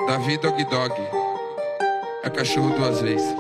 Davi Dog Dog. É cachorro duas vezes.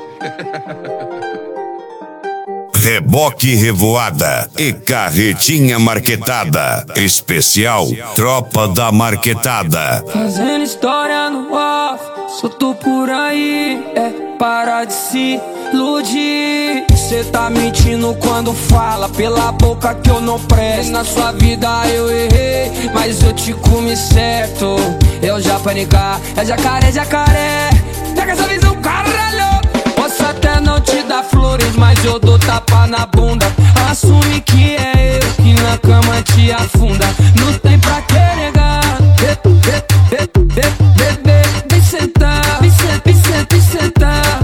Reboque Revoada e Carretinha Marquetada. Especial Tropa da Marquetada. Fazendo história no off, solto por aí, para de se iludir. Cê tá mentindo quando fala pela boca que eu não presto. Na sua vida eu errei, mas eu te comi certo. Eu já panicar, é jacaré, jacaré. Pega essa visão, caralho. Posso até não te dar flores, mas eu dou tapa na bunda. Assume que é eu que na cama te afunda. Não tem pra que negar. Bebê, vem sentar, vem sentar.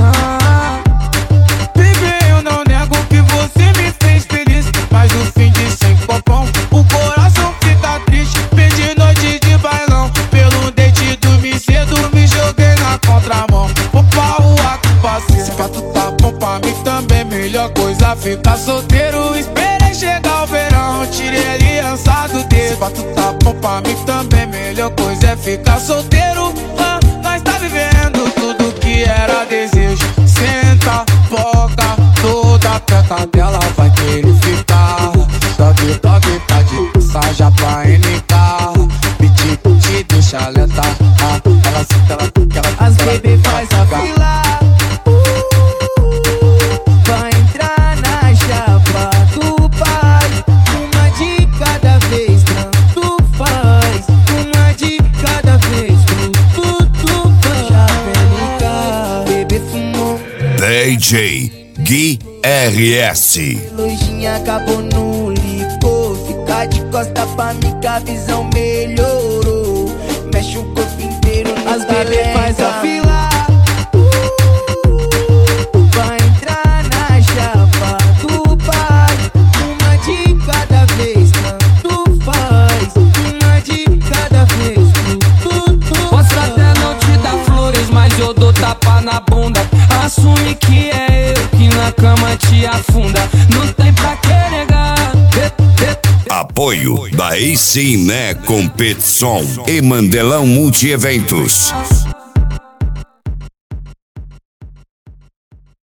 Bebê, eu não nego que você me fez feliz, mas no fim de sem popão, o coração fica triste. Perdi noite de bailão, pelo dente dormi cedo, me joguei na contramão. Opa, o ato passei. Se pra tu tá bom pra mim também, melhor coisa ficar solteiro. Esperei chegar o verão, tirei aliança do dedo. Se pra tu tá bom pra mim também, melhor coisa é ficar solteiro. Nós tá vivendo tudo que era desejo. Senta, foca, toda a teta dela vai querer ficar. Dog, dog, tá de saja pra NK. Piti, deixa alerta. Ela senta, ela as bebê faz a fila. Vai entrar na chapa do pai. Uma de cada vez, tanto faz. Uma de cada vez, tu faz. Chapelica, bebê fumou. DJ Gui RS. Lojinha acabou no licor. Fica de costa pra mim que a visão melhorou. Mexe o corpo inteiro no as bebê faz a fila. Vai entrar na chapa do pai. Uma de cada vez, tanto faz. Uma de cada vez, tu Posso até não te dar flores, mas eu dou tapa na bunda. Assume que é eu que na cama te afunda. Não tem pra que negar. Apoio da AC Né Competição e Mandelão Multieventos.